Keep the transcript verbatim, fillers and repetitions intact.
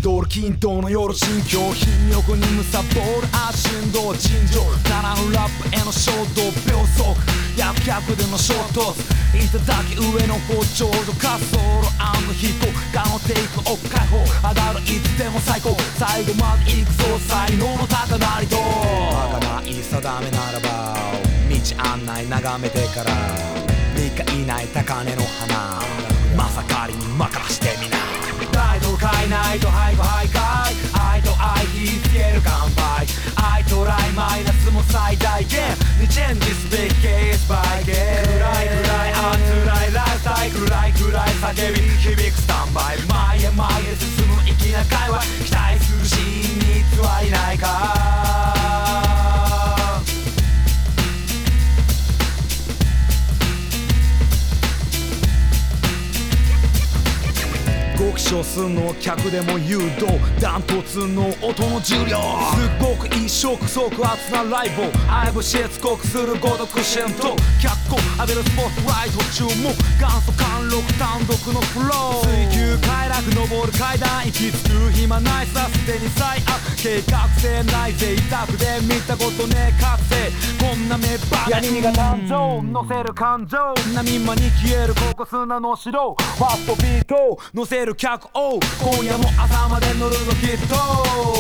ドル均等の夜心境貧欲にむさぼる足振動尋常ならぬラップへの衝動秒速薬百での衝突いただき上の包丁と滑走路ヒットガのテイクオフ解放上がるいつでも最高最後まで行くぞ才能の高鳴りと儚い定めならば道案内眺めてからみっか以内高嶺の花まさかりに任してみなタイトル変えないとハイゴハイカイ愛と愛火つける乾杯愛とライマイナスも最大限にチェンジすべきケースバイケース暗い暗いあつらいライフサイクル暗い暗い叫び響くスタンバイ前へ前へ進む粋な会話期待するシーンに偽りないか極小数の客でも誘導ダントツの音の重量すごく一触即発なライブ愛をしつこくするごとくシェンと脚光浴びるスポットライト中も元祖貫禄単独のフロー追求快楽登る階段行き着く暇ないさすでに最悪計画性ない贅沢で見たことねえ覚醒こんな目ばかりが誕生乗せる感情波間に消えるここ砂の城ファストビート乗せる脚王今夜も朝まで乗るぞきっと